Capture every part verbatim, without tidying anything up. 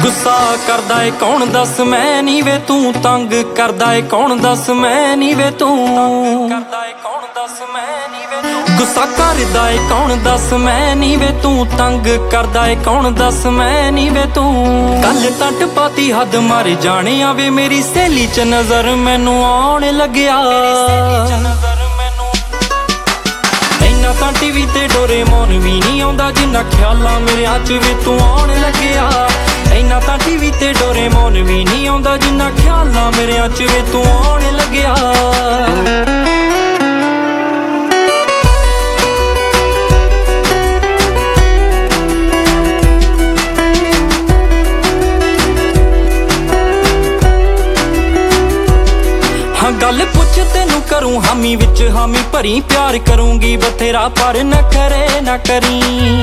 ਗੁੱਸਾ ਕਰਦਾ ਏ ਕੌਣ ਦੱਸ ਮੈਂ ਨੀ ਵੇ ਤੂੰ ਤੰਗ ਕਰਦਾ ਏ ਕੌਣ ਦੱਸ ਮੈਂ ਨੀ ਵੇ ਤੂੰ ਕਰਦਾ ਏ ਕੌਣ ਦੱਸ ਮੈਂ ਨੀ ਵੇ ਤੂੰ ਗੁੱਸਾ ਕਰਦਾ ਏ ਕੌਣ ਦੱਸ ਮੈਂ ਨੀ ਵੇ ਤੂੰ ਤੰਗ ਕਰਦਾ ਏ ਕੌਣ ਦੱਸ ਮੈਂ ਨੀ ਵੇ ਤੂੰ ਕੱਲ ਤਾਂ ਟਪਾਤੀ ਹੱਦ ਮਾਰ ਜਾਣਿਆ ਵੇ ਮੇਰੀ ਸਹੇਲੀ ਚ ਨਜ਼ਰ ਮੈਨੂੰ ਆਉਣ ਲੱਗਿਆ ਇੰਨਾ ਤਾਂ ਟੀਵੀ ਤੇ ਡੋਰੇਮੋਨ ਵੀ ਨਹੀਂ ਆਉਂਦਾ ਜਿੰਨਾ ਖਿਆਲਾਂ ਮੇਰਿਆਂ ਚ ਵੇ ਤੂੰ ਆਉਣ ਲੱਗਿਆ ਇੰਨਾ ਤਾਂ ਟੀਵੀ ਤੇ ਡੋਰੇਮੋਨ ਵੀ ਨਹੀਂ ਆਉਂਦਾ ਜਿੰਨਾ ਖਿਆਲਾਂ ਮੇਰਿਆਂ ਚ ਵੇ ਤੂੰ ਆਉਣ ਲੱਗਿਆ ਗੱਲ ਪੁੱਛ ਤੈਨੂੰ ਕਰੂੰ ਹਾਮੀ ਵਿੱਚ ਹਾਮੀ ਭਰੀ ਪਿਆਰ ਕਰੂੰਗੀ ਬਥੇਰਾ ਪਰ ਨਖਰੇ ਨਾ ਕਰੀ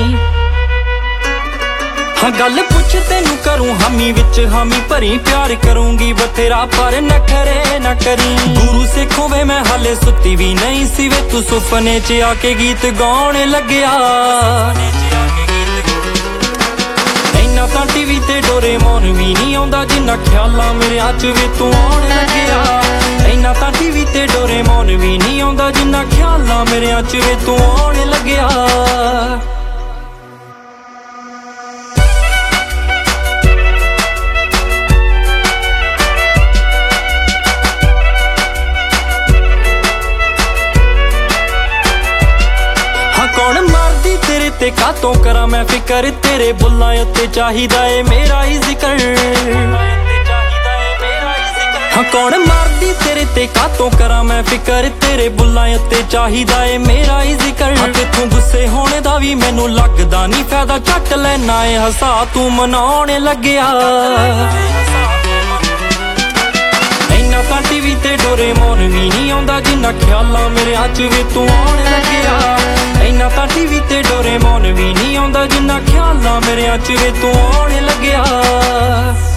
ਹਾਂ ਗੱਲ ਪੁੱਛ ਤੈਨੂੰ ਕਰੂੰ ਹਾਮੀ ਵਿੱਚ ਹਾਮੀ ਭਰੀ ਪਿਆਰ ਕਰੂੰਗੀ ਬਥੇਰਾ ਪਰ ਨਖਰੇ ਨਾ ਕਰੀ ਗੁਰੂ ਸਿੱਖੋਂ ਵੇ ਮੈਂ ਹਾਲੇ ਸੁੱਤੀ ਵੀ ਨਹੀਂ ਸੀ ਵੇ ਤੂੰ ਸੁਪਨੇ ਚ ਆ ਕੇ ਗੀਤ ਗਾਉਣ ਲੱਗਿਆ ਇੰਨਾ ਤਾਂ ਟੀਵੀ ਤੇ ਡੋਰੇਮੋਨ ਵੀ ਨਹੀਂ ਆਉਂਦਾ ਜਿੰਨਾ ਖਿਆਲਾਂ ਮੇਰਿਆਂ ਚ ਵੇ ਤੂੰ ਆਉਣ ਲੱਗਿਆ ਇੰਨਾ ਤਾਂ ਟੀਵੀ ਤੇ ਡੋਰੇਮੋਨ ਵੀ ਨਹੀਂ ਆਉਂਦਾ ਜਿੰਨਾ ਖਿਆਲਾਂ ਮੇਰਿਆਂ ਚ ਵੇ ਤੂੰ ਆਉਣ ਲੱਗਿਆ ਹਾਂ ਕੌਣ ਮਾਰਦੀ ਤੇਰੇ ਤੇ ਕਾਤੋਂ ਕਰਾਂ ਮੈਂ ਫਿਕਰ ਤੇਰੇ ਬੁੱਲਾਂ ਉੱਤੇ ਚਾਹੀਦਾ ਏ ਮੇਰਾ ਹੀ ਜ਼ਿਕਰ ਹਾਂ ਕੌਣ ਮਾਰਦੀ ਤੇਰੇ ਤੇ ਕਾਤੋਂ ਕਰਾਂ ਮੈਂ ਫਿਕਰ ਤੇਰੇ ਬੁੱਲਾਂ ਉੱਤੇ ਚਾਹੀਦਾ ਏ ਮੇਰਾ ਹੀ ਜ਼ਿਕਰ ਹਾਂ ਤੇਥੋਂ ਗੁੱਸੇ ਹੋਣੇ ਦਾ ਵੀ ਮੈਨੂੰ ਲੱਗਦਾ ਨਹੀਂ ਫਾਇਦਾ ਚੱਟ ਲੈਣਾ ਏ ਹਸਾ ਤੂੰ ਮਨਾਉਣ ਲੱਗਿਆ ਇੰਨਾ ਤਾਂ ਟੀਵੀ ਤੇ ਡੋਰੇਮੋਨ ਵੀ ਨਹੀਂ ਆਉਂਦਾ ਜਿੰਨਾ ਖਿਆਲਾਂ ਮੇਰਿਆਂ ਚ ਵੇ ਤੂੰ ਆਉਣ ਲੱਗਿਆ ਇੰਨਾ ਤਾਂ ਟੀਵੀ ਤੇ ਡੋਰੇਮੋਨ ਵੀ ਨਹੀਂ ਆਉਂਦਾ ਜਿੰਨਾ ਖਿਆਲਾਂ ਮੇਰਿਆਂ ਚ ਵੇ ਤੂੰ ਆਉਣ ਲੱਗਿਆ